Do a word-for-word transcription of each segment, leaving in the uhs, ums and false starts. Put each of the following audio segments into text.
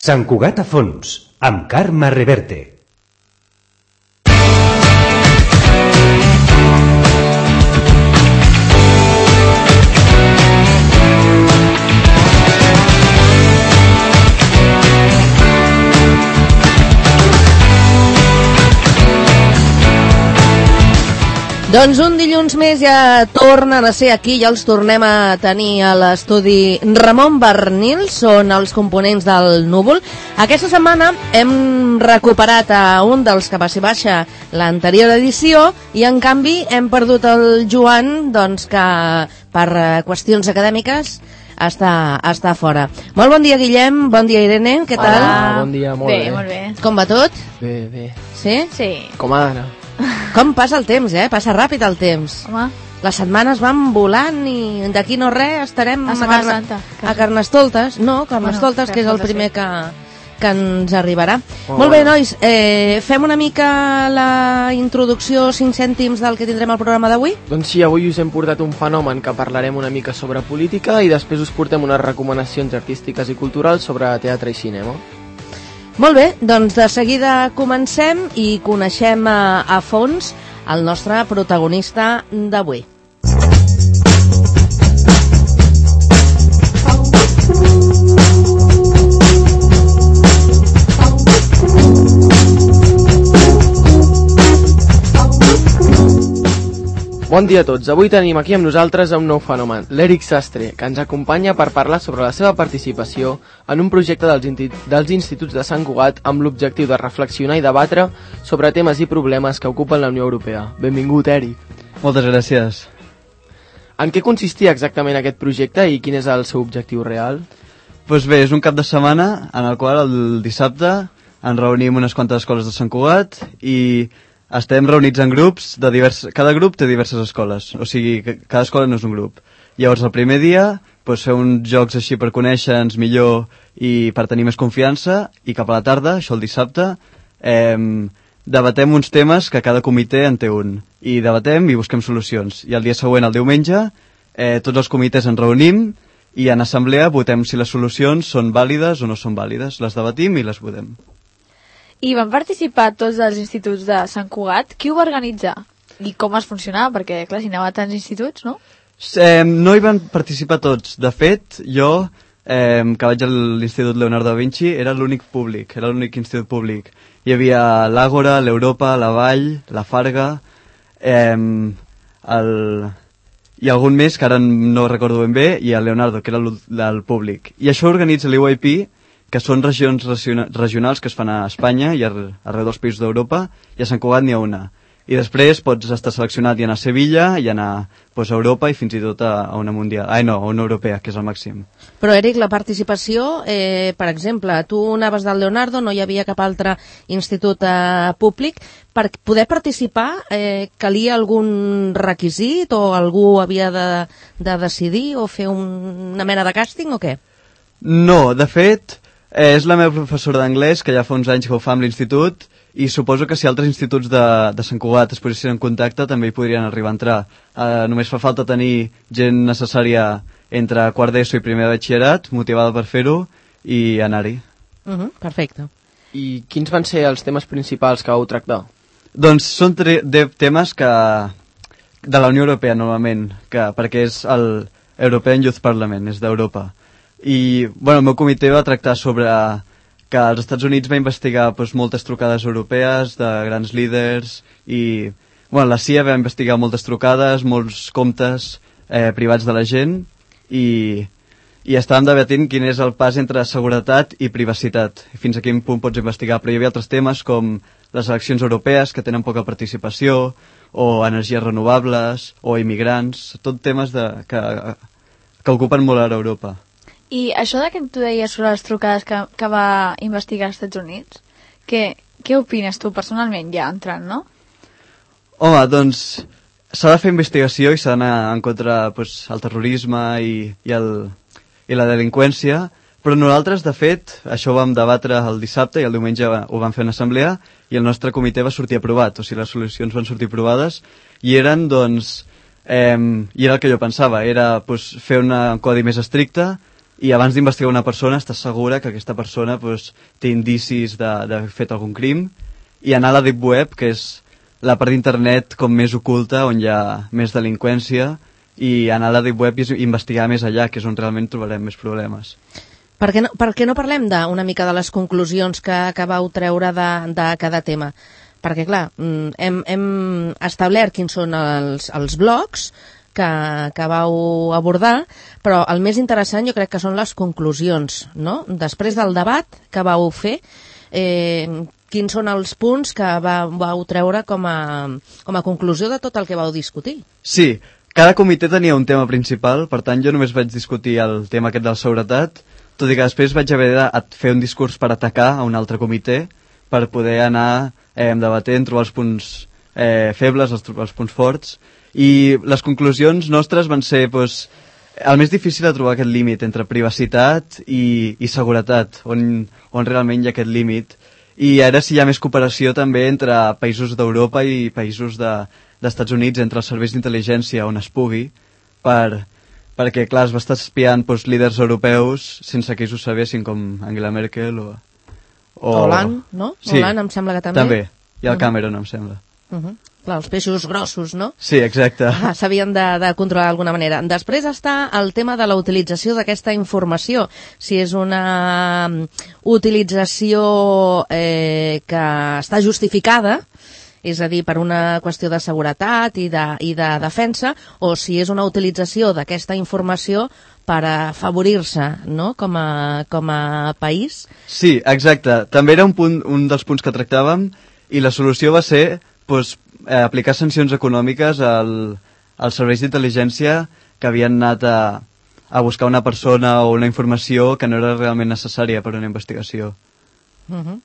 Sant Cugat a fons, amb Carme Reverte. Doncs un dilluns més ja tornen a ser aquí, ja els tornem a tenir a l'estudi Ramon Barnil, són els components del Núvol. Aquesta setmana hem recuperat a un dels que va ser baixa l'anterior edició i en canvi hem perdut el Joan, doncs que per qüestions acadèmiques està, està fora. Molt bon dia, Guillem, bon dia, Irene, què tal? Hola, bon dia, molt bé. Bé, molt bé. Com va tot? Bé, bé. Sí? Sí. Com ha d'anar? Com passa el temps, eh? Passa ràpid el temps. Home. Les setmanes van volant i d'aquí no res estarem a, a, Carna... a Carnestoltes. No, Carnestoltes, bueno, que és el primer que, que ens arribarà. Oh, Molt bé, bueno. Nois, eh, fem una mica la introducció, cinc cèntims del que tindrem al programa d'avui? Doncs sí, avui us hem portat un fenomen que parlarem una mica sobre política i després us portem unes recomanacions artístiques i culturals sobre teatre i cinema. Molt bé, doncs de seguida comencem i coneixem a, a fons el nostre protagonista d'avui. Bon dia a tots, avui tenim aquí amb nosaltres un nou fenomen, l'Eric Sastre, que ens acompanya per parlar sobre la seva participació en un projecte dels, dels instituts de Sant Cugat amb l'objectiu de reflexionar i debatre sobre temes i problemes que ocupen la Unió Europea. Benvingut, Eric. Moltes gràcies. En què consistia exactament aquest projecte i quin és el seu objectiu real? Doncs bé, és un cap de setmana en el qual el dissabte ens reunim unes quantes escoles de Sant Cugat i estem reunits en grups, de divers... cada grup té diverses escoles, o sigui, cada escola no és un grup. Llavors, el primer dia, doncs, fer uns jocs així per conèixer-nos millor i per tenir més confiança, i cap a la tarda, això el dissabte, eh, debatem uns temes que cada comitè en té un, i debatem i busquem solucions. I el dia següent, el diumenge, eh, tots els comitès ens reunim i en assemblea votem si les solucions són vàlides o no són vàlides. Les debatim i les votem. I van participar tots els instituts de Sant Cugat. Qui ho va organitzar? I com es funcionava? Perquè, clar, si aneu a tants instituts, no? Eh, no hi van participar tots. De fet, jo, eh, que vaig a l'Institut Leonardo da Vinci, era l'únic públic, era l'únic institut públic. Hi havia l'Àgora, l'Europa, la Vall, la Farga, eh, el... i algun més que ara no recordo ben bé, i el Leonardo, que era el, el públic. I això organitza l'E U I P, que són regions regionals que es fan a Espanya i arreu dels països d'Europa, i a Sant Cugat n'hi ha una. I després pots estar seleccionat i anar a Sevilla, i anar doncs, a Europa i fins i tot a, a una mundial. Ai, no, a una europea, que és el màxim. Però, Eric, la participació, eh, per exemple, tu anaves del Leonardo, no hi havia cap altre institut eh, públic. Per poder participar, eh, calia algun requisit o algú havia de, de decidir o fer un, una mena de càsting o què? No, de fet... Eh, és la meva professora d'anglès, que ja fa uns anys que ho fa amb l'institut, i suposo que si altres instituts de, de Sant Cugat es posessin en contacte també hi podrien arribar a entrar. Eh, només fa falta tenir gent necessària entre quart d'ESO i primer de batxillerat, motivada per fer-ho, i anar-hi. Uh -huh, perfecte. I quins van ser els temes principals que vau tractar? Doncs són de temes que de la Unió Europea, normalment, que, perquè és el European Youth Parliament, és d'Europa. I bueno, el meu comitè va tractar sobre que els Estats Units va investigar doncs, moltes trucades europees de grans líders i bueno, la C I A va investigar moltes trucades, molts comptes eh, privats de la gent i, i estàvem debatint quin és el pas entre seguretat i privacitat, fins a quin punt pots investigar, però hi havia altres temes com les eleccions europees que tenen poca participació o energies renovables o immigrants, tot temes de, que, que ocupen molt a Europa. I això de que tu deies sobre les trucades que, que va investigar als Estats Units, què, què opines tu personalment ja entrant, no? Home, doncs s'ha de fer investigació i s'ha d'anar en contra pues, el terrorisme i, i, el, i la delinqüència, però nosaltres, de fet, això ho vam debatre el dissabte i el diumenge ho vam fer en assemblea i el nostre comitè va sortir aprovat, o sigui, les solucions van sortir aprovades i eren, doncs, eh, i era el que jo pensava, era pues, fer un codi més estricte, i abans d'investigar una persona estàs segura que aquesta persona pues, té indicis d'haver fet algun crim, i anar a la Deep Web, que és la part d'internet com més oculta, on hi ha més delinqüència, i anar a la Deep Web i investigar més allà, que és on realment trobarem més problemes. Per què no, per què no parlem de, una mica de les conclusions que, que vau treure de, de cada tema? Perquè, clar, hem, hem establert quins són els, els blocs que, que vau abordar, però el més interessant jo crec que són les conclusions, no? Després del debat que vau fer, eh, quins són els punts que va, vau treure com a, com a conclusió de tot el que vau discutir? Sí, cada comitè tenia un tema principal, per tant jo només vaig discutir el tema aquest de la seguretat, tot i que després vaig haver de fer un discurs per atacar a un altre comitè, per poder anar eh, debatent, trobar els punts eh, febles, els, els punts forts, i les conclusions nostres van ser pues, el més difícil de trobar aquest límit entre privacitat i, i seguretat, on, on realment hi ha aquest límit. I ara si hi ha més cooperació també entre països d'Europa i països de, d'Estats Units, entre els serveis d'intel·ligència on es pugui, per, perquè clar, es va estar espiant doncs, líders europeus sense que ells ho sabessin, com Angela Merkel o... O Hollande, no? Sí, Hollande em sembla que també. També, i el Cameron em sembla. Uh -huh. Clar, els peixos grossos, no? Sí, exacte. Ah, s'havien de, de controlar d'alguna manera. Després està el tema de la utilització d'aquesta informació. Si és una utilització eh, que està justificada, és a dir, per una qüestió de seguretat i de, i de defensa, o si és una utilització d'aquesta informació per afavorir-se, no?, com a, com a país. Sí, exacte. També era un, punt, un dels punts que tractàvem, i la solució va ser pues, eh, aplicar sancions econòmiques al, als serveis d'intel·ligència que havien anat a, a buscar una persona o una informació que no era realment necessària per a una investigació. Uh -huh.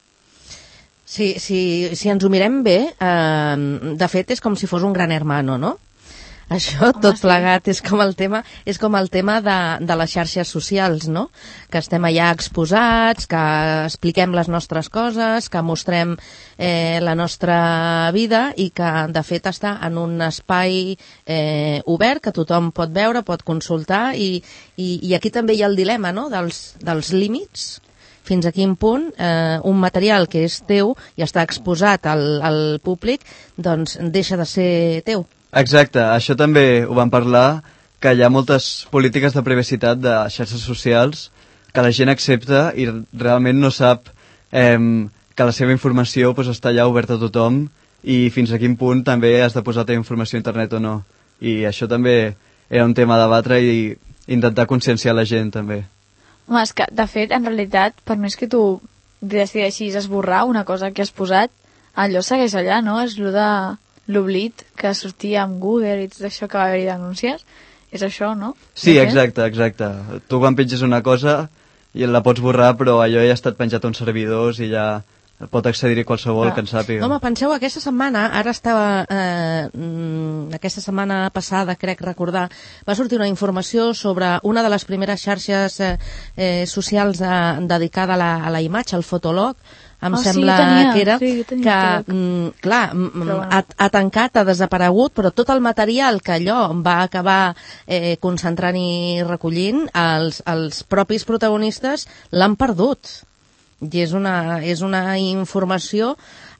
Sí, sí, si ens ho mirem bé, eh, de fet és com si fos un gran hermano, no? Això, Home, tot plegat, sí. és com el tema, és com el tema de, de les xarxes socials, no? Que estem allà exposats, que expliquem les nostres coses, que mostrem eh, la nostra vida i que, de fet, està en un espai eh, obert que tothom pot veure, pot consultar i, i, i aquí també hi ha el dilema, no?, dels, dels límits. Fins a quin punt eh, un material que és teu i està exposat al, al públic, doncs deixa de ser teu. Exacte, això també ho vam parlar, que hi ha moltes polítiques de privacitat de xarxes socials que la gent accepta i realment no sap eh, que la seva informació pues, està allà oberta a tothom i fins a quin punt també has de posar la informació a internet o no. I això també era un tema a debatre i intentar conscienciar la gent també. Home, és que, de fet, en realitat, per més que tu decideixis esborrar una cosa que has posat, allò segueix allà, no? És allò de l'oblit que sortia amb Google i tot això que va haver-hi denúncies, és això, no? Sí, exacte, exacte. Tu quan penges una cosa i la pots borrar, però allò ja ha estat penjat a uns servidors i ja pot accedir-hi qualsevol ah. que en sàpiga. Home, penseu, aquesta setmana, ara estava, eh, aquesta setmana passada, crec recordar, va sortir una informació sobre una de les primeres xarxes eh, eh, socials de, dedicada a la, a la imatge, el Fotolog, em oh, sembla sí, tenia, que era, sí, que, mm, clar, bueno. ha, ha tancat, ha desaparegut, però tot el material que allò va acabar eh, concentrant i recollint, els, els propis protagonistes l'han perdut. I és una, és una informació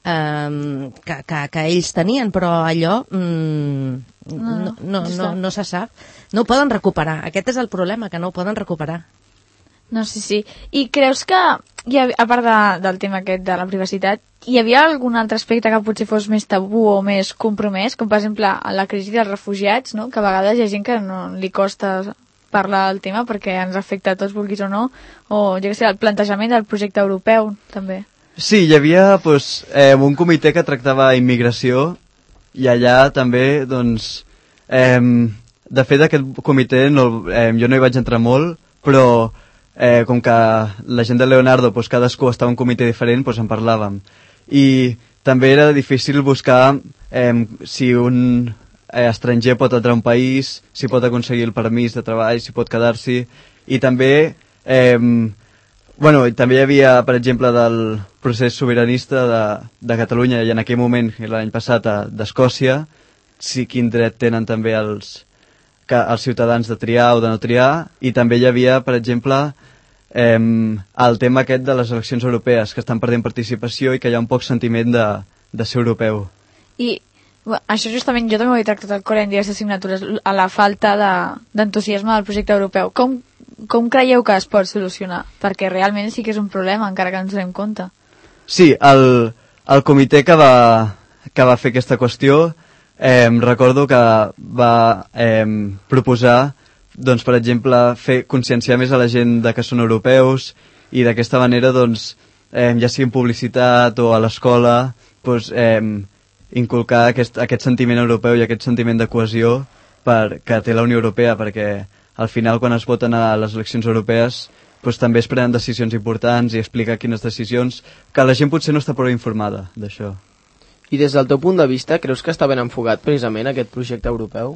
eh, que, que, que ells tenien, però allò mm, no, no, no, no, no se sap. No ho poden recuperar. Aquest és el problema, que no ho poden recuperar. No, sí, sí. I creus que, hi havia, a part de, del tema aquest de la privacitat, hi havia algun altre aspecte que potser fos més tabú o més compromès, com per exemple la crisi dels refugiats, no? Que a vegades hi ha gent que no li costa parlar del tema perquè ens afecta a tots, vulguis o no, o jo què sé, el plantejament del projecte europeu, també. Sí, hi havia pues, eh, un comitè que tractava immigració i allà també, doncs, eh, de fet aquest comitè no, eh, jo no hi vaig entrar molt, però eh, com que la gent de Leonardo, pues, cadascú estava en un comitè diferent, pues, en parlàvem. I també era difícil buscar eh, si un eh, estranger pot entrar a un país, si pot aconseguir el permís de treball, si pot quedar-s'hi, i també eh, bueno, també hi havia, per exemple, del procés sobiranista de, de Catalunya i en aquell moment, l'any passat, d'Escòcia, si quin dret tenen també els, que els ciutadans de triar o de no triar, i també hi havia, per exemple, eh, el tema aquest de les eleccions europees, que estan perdent participació i que hi ha un poc sentiment de, de ser europeu. I bueno, això justament jo també ho he tractat al col·le en diverses assignatures, a la falta d'entusiasme de, del projecte europeu. Com, com creieu que es pot solucionar? Perquè realment sí que és un problema, encara que ens donem compte. Sí, el, el comitè que va, que va fer aquesta qüestió, eh, recordo que va eh, proposar, doncs, per exemple, fer conscienciar més a la gent de que són europeus i d'aquesta manera, doncs, eh, ja sigui en publicitat o a l'escola, doncs, eh, inculcar aquest, aquest sentiment europeu i aquest sentiment de cohesió per, que té la Unió Europea, perquè al final quan es voten a les eleccions europees doncs, també es prenen decisions importants i explicar quines decisions, que la gent potser no està prou informada d'això. I des del teu punt de vista, creus que està ben enfocat precisament aquest projecte europeu?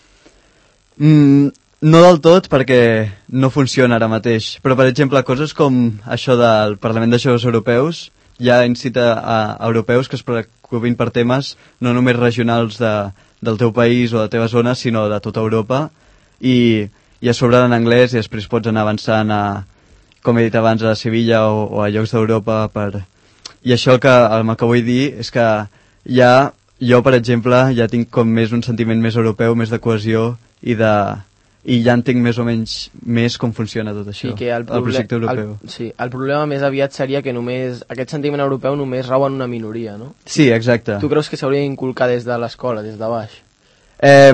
Mm, no del tot, perquè no funciona ara mateix, però per exemple coses com això del Parlament de Joves Europeus ja incita a, a europeus que es preocupin per temes no només regionals de, del teu país o de la teva zona, sinó de tota Europa, i, i a sobre en anglès, i després pots anar avançant a, com he dit abans, a Sevilla o, o a llocs d'Europa. Per... I això el que, el que vull dir és que ja, jo, per exemple, ja tinc com més un sentiment més europeu, més de cohesió, i de... i ja entenc més o menys més com funciona tot això, sí, que el, el projecte europeu. El, sí, el problema més aviat seria que només aquest sentiment europeu només rau en una minoria, no? Sí, exacte. Tu creus que s'hauria d'inculcar des de l'escola, des de baix? Eh,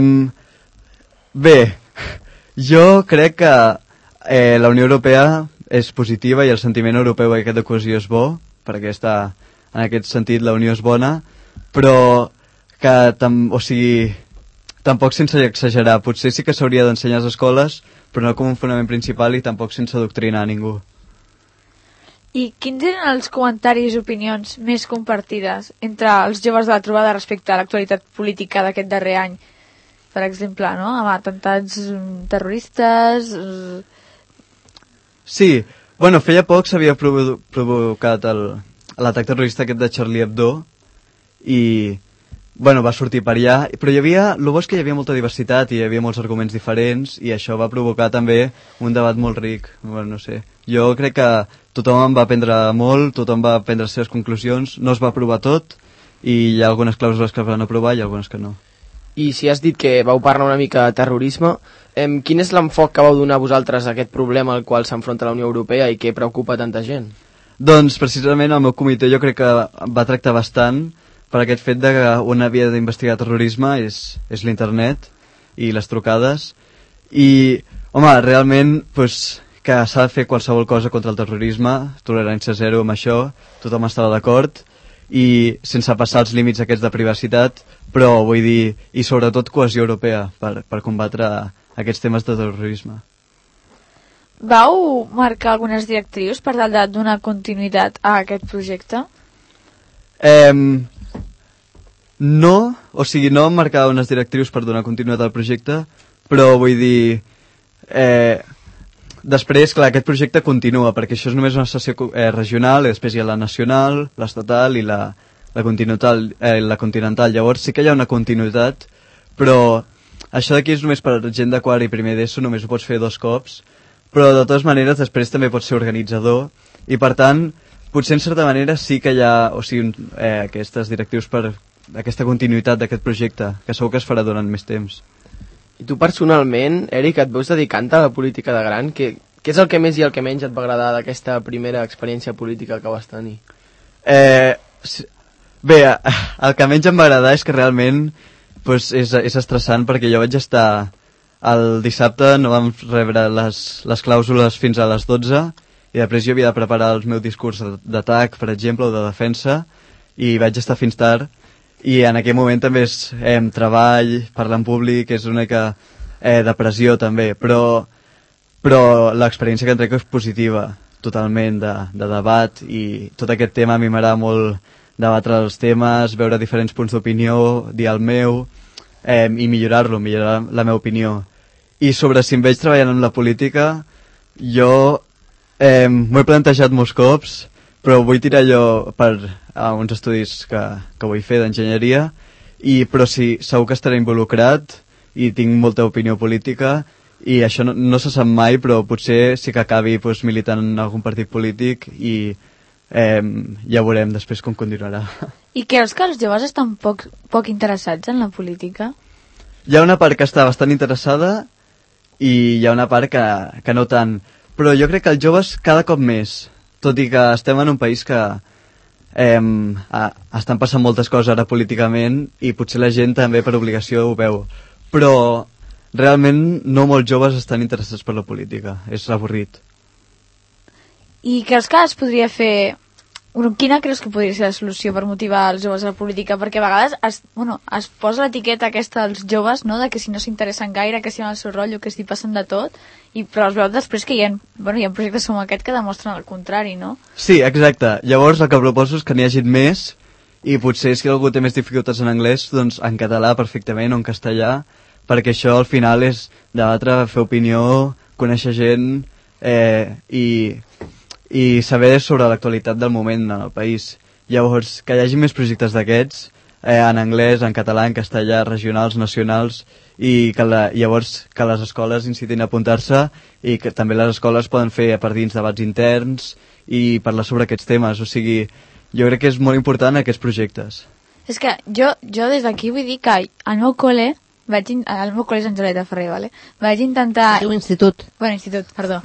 bé, jo crec que eh, la Unió Europea és positiva i el sentiment europeu aquest de cohesió és bo, perquè està, en aquest sentit la Unió és bona, però que, tam, o sigui... tampoc sense exagerar, potser sí que s'hauria d'ensenyar a les escoles, però no com un fonament principal i tampoc sense adoctrinar a ningú. I quins eren els comentaris i opinions més compartides entre els joves de la trobada respecte a l'actualitat política d'aquest darrer any? Per exemple, no? Amb atemptats terroristes... Sí, bueno, feia poc s'havia provo provocat l'atac terrorista aquest de Charlie Hebdo i... bueno, va sortir per allà, però hi havia, el bo és que hi havia molta diversitat i hi havia molts arguments diferents i això va provocar també un debat molt ric. Bueno, no sé, jo crec que tothom en va aprendre molt, tothom va prendre les seves conclusions, no es va aprovar tot i hi ha algunes clàusules que es van aprovar i algunes que no. I si has dit que vau parlar una mica de terrorisme, eh, quin és l'enfoc que vau donar vosaltres a aquest problema al qual s'enfronta la Unió Europea i que preocupa tanta gent? Doncs precisament el meu comitè jo crec que va tractar bastant per aquest fet de que una via d'investigar terrorisme és, és l'internet i les trucades i, home, realment pues, que s'ha de fer qualsevol cosa contra el terrorisme, tolerància zero amb això, tothom estava d'acord i sense passar els límits aquests de privacitat, però vull dir, i sobretot cohesió europea per, per combatre aquests temes de terrorisme. Vau marcar algunes directrius per tal de donar continuïtat a aquest projecte? Eh... No, o sigui, no marcar unes directrius per donar continuïtat al projecte, però vull dir... Eh, després, clar, aquest projecte continua, perquè això és només una sessió eh, regional, i després hi ha la nacional, l'estatal i la, la, continental, eh, la continental. Llavors sí que hi ha una continuïtat, però això d'aquí és només per gent de quart i primer d'ESO, només ho pots fer dos cops, però de totes maneres després també pots ser organitzador, i per tant, potser en certa manera sí que hi ha, o sigui, eh, aquestes directrius per... aquesta continuïtat d'aquest projecte, que segur que es farà durant més temps. I tu personalment, Eric, et veus dedicant a la política de gran? Què, què és el que més i el que menys et va agradar d'aquesta primera experiència política que vas tenir? Eh, bé, el que menys em va agradar és que realment pues, és, és estressant, perquè jo vaig estar el dissabte, no vam rebre les, les clàusules fins a les dotze, i després jo havia de preparar el meu discurs d'atac, per exemple, o de defensa, i vaig estar fins tard, i en aquell moment també és eh, treball, parlar en públic, és una mica eh, de pressió també, però, però l'experiència que en trec és positiva, totalment, de, de debat, i tot aquest tema a mi m'agrada molt debatre els temes, veure diferents punts d'opinió, dir el meu, eh, i millorar-lo, millorar la meva opinió. I sobre si em veig treballant en la política, jo eh, m'ho he plantejat molts cops, però vull tirar jo per a uns estudis que, que vull fer d'enginyeria, i però sí, segur que estaré involucrat i tinc molta opinió política i això no, no se sap mai, però potser sí que acabi pues, militant en algun partit polític i eh, ja veurem després com continuarà. I creus que els joves estan poc, poc interessats en la política? Hi ha una part que està bastant interessada i hi ha una part que, que no tant, però jo crec que els joves cada cop més, tot i que estem en un país que eh, a, estan passant moltes coses ara políticament i potser la gent també per obligació ho veu, però realment no molts joves estan interessats per la política, és avorrit. I creus que es podria fer... Quina creus que podria ser la solució per motivar els joves a la política? Perquè a vegades es, bueno, es posa l'etiqueta aquesta als joves, no?, de que si no s'interessen gaire, que si van al seu rotllo, que s'hi passen de tot, i, però es veu després que hi ha, bueno, hi ha projectes com aquest que demostren el contrari, no? Sí, exacte. Llavors el que proposo és que n'hi hagi més i potser si algú té més dificultats en anglès, doncs en català perfectament o en castellà, perquè això al final és debatre, fer opinió, conèixer gent eh, i, i saber sobre l'actualitat del moment en el país. Llavors, que hi hagi més projectes d'aquests, eh, en anglès, en català, en castellà, regionals, nacionals, i que la, llavors que les escoles incitin a apuntar-se i que també les escoles poden fer per dins debats interns i parlar sobre aquests temes. O sigui, jo crec que és molt important aquests projectes. És que jo, jo des d'aquí vull dir que al meu col·le vaig in... al meu col·le és Angeleta Ferrer, vale? Vaig intentar... El teu institut. Bueno, institut, perdó.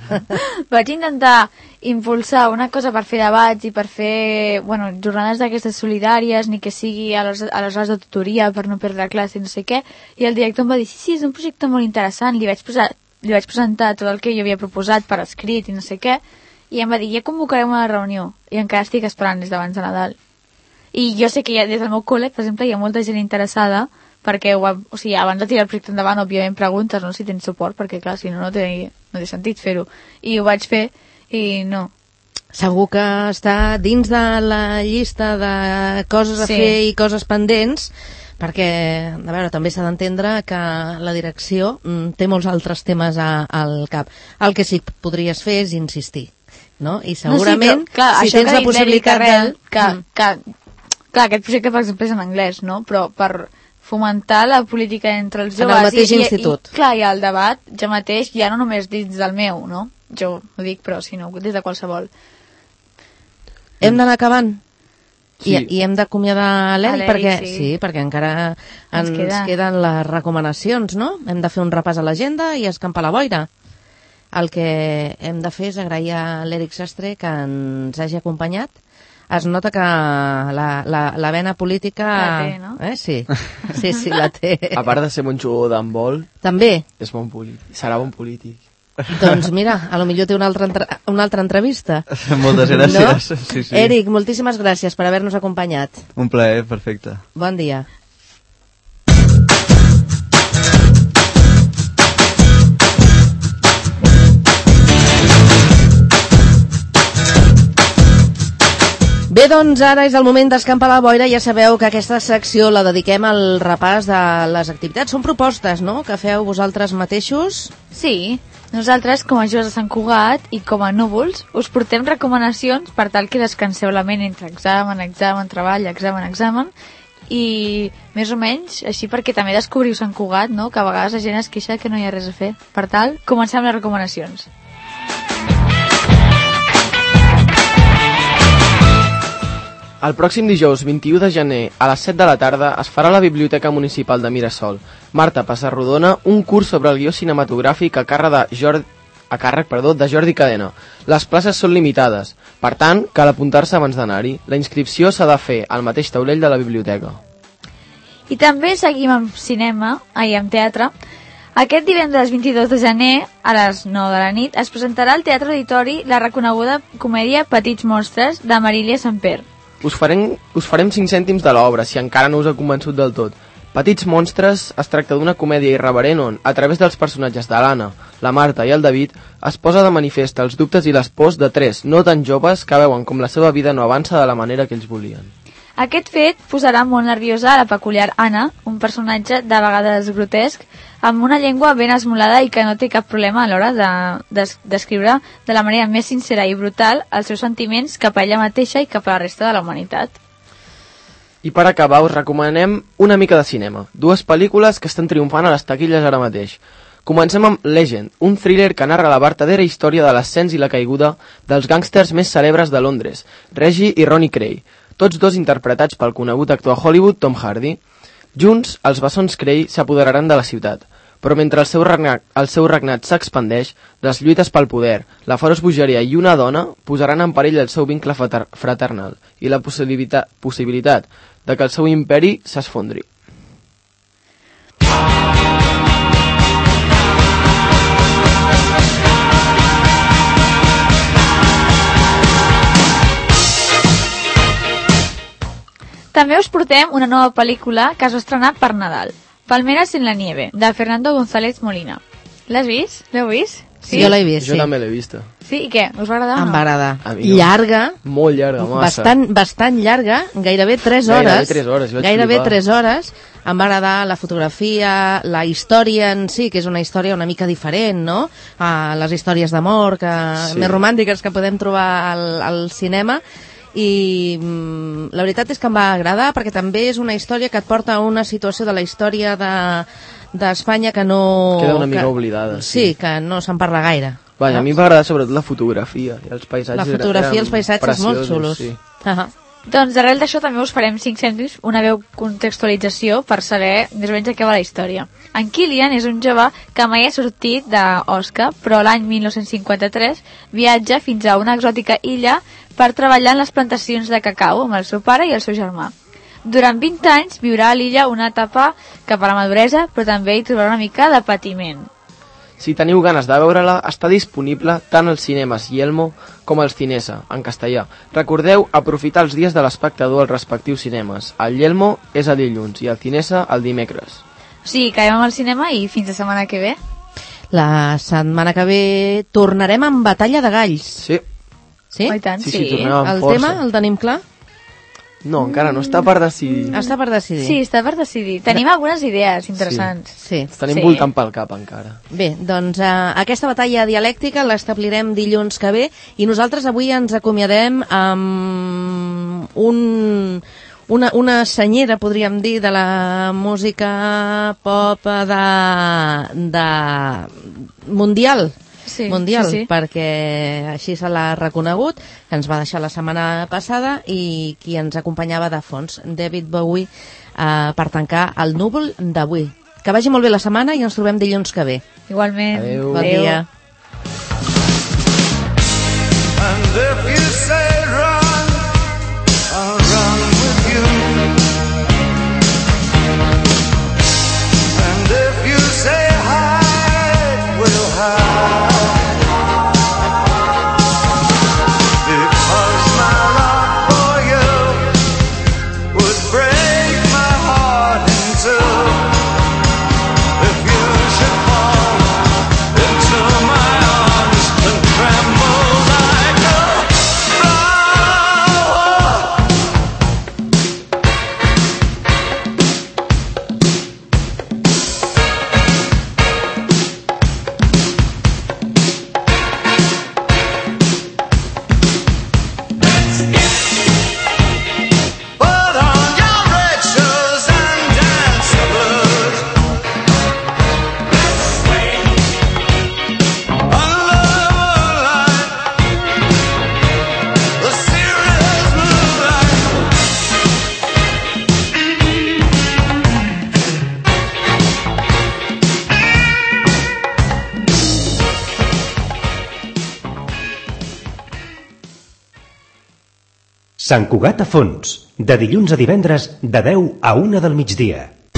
Vaig intentar impulsar una cosa per fer debats i per fer, bueno, jornades d'aquestes solidàries, ni que sigui a les, a les hores de tutoria per no perdre classe i no sé què, i el director em va dir, sí, sí, és un projecte molt interessant, li vaig, posar, li vaig presentar tot el que jo havia proposat per escrit i no sé què, i em va dir, ja convocarem una reunió, i encara estic esperant des d'abans de Nadal. I jo sé que ja, des del meu col·le, per exemple, hi ha molta gent interessada perquè ho, o sigui, abans de tirar el projecte endavant òbviament preguntes, no?, si tens suport, perquè clar, si no, no té, no té sentit fer-ho, i ho vaig fer i no. Segur que està dins de la llista de coses a Sí. fer i coses pendents, perquè, a veure, també s'ha d'entendre que la direcció mm, té molts altres temes a, al cap. El que sí que podries fer és insistir, no? I segurament, no, sí, però, clar, si això tens que la possibilitat Arrel, de... que, Mm. que, clar, aquest projecte per exemple és en anglès, no?, però per fomentar la política entre els En el joves mateix i, i, institut. i, clar, i el debat ja mateix, ja no només dins del meu, no?, jo ho dic, però sinó des de qualsevol. Hem d'anar acabant? Sí. I, I hem d'acomiadar l'Eric, A l'Eric, perquè, sí. sí, perquè encara ens, Ens queda. queden les recomanacions, no? Hem de fer un repàs a l'agenda i escampar la boira. El que hem de fer és agrair a l'Eric Sastre que ens hagi acompanyat. Es nota que la, la, la vena política... La té, no? Eh? Sí. sí, sí, la té. A part de ser bon jugador d'handbol, També. és bon polític. Serà bon polític. Doncs mira, a lo millor té una altra, entre... una altra entrevista. Moltes gràcies. No? Sí, sí. Eric, moltíssimes gràcies per haver-nos acompanyat. Un plaer, perfecte. Bon dia. Bé, doncs ara és el moment d'escampar la boira. Ja sabeu que aquesta secció la dediquem al repàs de les activitats. Són propostes, no?, que feu vosaltres mateixos. Sí, nosaltres com a joves de Sant Cugat i com a núvols us portem recomanacions per tal que descanseu la ment entre examen, examen, treball, examen, examen, i més o menys així perquè també descobriu Sant Cugat, no?, que a vegades la gent es queixa que no hi ha res a fer. Per tal, comencem les recomanacions. El pròxim dijous vint-i-u de gener a les set de la tarda es farà a la Biblioteca Municipal de Mirasol, Marta Passarrodona, un curs sobre el guió cinematogràfic a càrrec de Jordi, a càrrec, perdó, de Jordi Cadena. Les places són limitades, per tant, cal apuntar-se abans d'anar-hi. La inscripció s'ha de fer al mateix taulell de la biblioteca. I també seguim amb cinema, ai, amb teatre. Aquest divendres vint-i-dos de gener, a les nou de la nit, es presentarà al Teatre Auditori la reconeguda comèdia Petits monstres de Marília Samper. Us farem, us farem cinc cèntims de l'obra, si encara no us ha convençut del tot. Petits monstres es tracta d'una comèdia irreverent on, a través dels personatges de l'Anna, la Marta i el David, es posa de manifest els dubtes i les pors de tres no tan joves que veuen com la seva vida no avança de la manera que ells volien. Aquest fet posarà molt nerviosa a la peculiar Anna, un personatge de vegades grotesc, amb una llengua ben esmolada i que no té cap problema a l'hora de, de, d'escriure de la manera més sincera i brutal els seus sentiments cap a ella mateixa i cap a la resta de la humanitat. I per acabar us recomanem una mica de cinema. Dues pel·lícules que estan triomfant a les taquilles ara mateix. Comencem amb Legend, un thriller que narra la vertadera història de l'ascens i la caiguda dels gàngsters més cèlebres de Londres, Reggie i Ronnie Cray, tots dos interpretats pel conegut actor a Hollywood Tom Hardy. Junts, els bessons Cray s'apoderaran de la ciutat, però mentre el seu regnat, el seu regnat s'expandeix, les lluites pel poder, la feroç bogeria i una dona posaran en perill el seu vincle fraternal i la possibilitat, possibilitat de que el seu imperi s'esfondri. També us portem una nova pel·lícula que es va estrenar per Nadal, Palmeras en la nieve, de Fernando González Molina. L'has vist? L'heu vist? Sí, jo l'he vist, Jo sí. també l'he vista. Sí, i què? Us va agradar o no? Em va agradar. A mi no. Llarga, Molt llarga, massa. bastant, bastant llarga, gairebé tres hores. Gairebé tres hores, jo vaig Gairebé flipar. tres hores. Em va agradar la fotografia, la història en si, que és una història una mica diferent, no? A les històries d'amor, que Sí. més romàntiques que podem trobar al, al cinema. I mm, la veritat és que em va agradar perquè també és una història que et porta a una situació de la història de d'Espanya que no... Queda una mica que, oblidada, Sí, sí. que no se'n parla gaire. Vaja, a mi em va agradar sobretot la fotografia i els paisatges. La fotografia i eren els paisatges molt preciosos, xulos. Sí. Ahà. Doncs arrel d'això també us farem cinc cèntims, una veu contextualització per saber més o menys de què va la història. En Kilian és un jove que mai ha sortit d'Osca, però l'any mil nou-cents cinquanta-tres viatja fins a una exòtica illa per treballar en les plantacions de cacau amb el seu pare i el seu germà. Durant vint anys viurà a l'illa una etapa cap a la maduresa, però també hi trobarà una mica de patiment. Si teniu ganes de veure-la, està disponible tant als cinemes Yelmo com als Cinesa, en castellà. Recordeu aprofitar els dies de l'espectador als respectius cinemes. El Yelmo és el dilluns i el Cinesa el dimecres. O sigui, que anem al cinema i fins la setmana que ve. La setmana que ve tornarem amb Batalla de Galls. Sí. Sí? Oh, i tant, Sí, sí. sí, tornem amb El força. tema el tenim clar? No, encara no està per decidir. Està per decidir. Sí, està per decidir. Tenim algunes idees interessants. Sí. Ens tenim Sí. voltant pel cap encara. Bé, doncs eh, aquesta batalla dialèctica l'establirem dilluns que ve i nosaltres avui ens acomiadem amb un, una, una senyera, podríem dir, de la música pop de, de mundial. Sí, mundial, sí, sí. perquè així se l'ha reconegut, que ens va deixar la setmana passada i qui ens acompanyava de fons, David Bowie, eh, per tancar el núvol d'avui. Que vagi molt bé la setmana i ens trobem dilluns que ve. Igualment. Adéu. Bon dia. And if you say run, I'll run with you. And if you say hide, we'll hide. Because my love for you would break my heart in two. If you should fall into my arms and tremble like a flower. Put on your red shoes and dance the blues. Moonlight, the serious moonlight. Sant Cugat a fons, de dilluns a divendres de deu a una del migdia.